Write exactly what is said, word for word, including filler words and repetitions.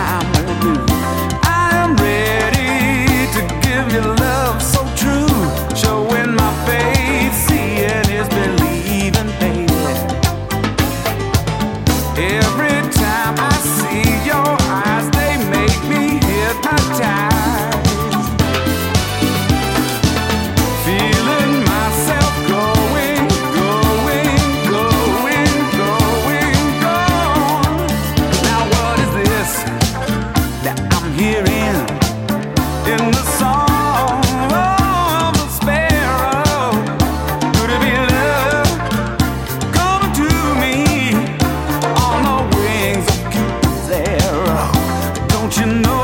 time will do. I am ready to give you love so true, showing my faith, seeing is believing, baby. Every time I see your eyes, they make me hypnotized. Feeling myself going, going, going, going, gone. Now what is this that I'm hearing in the song of a sparrow? Could it be love coming to me on the wings of Cupid's arrow? Don't you know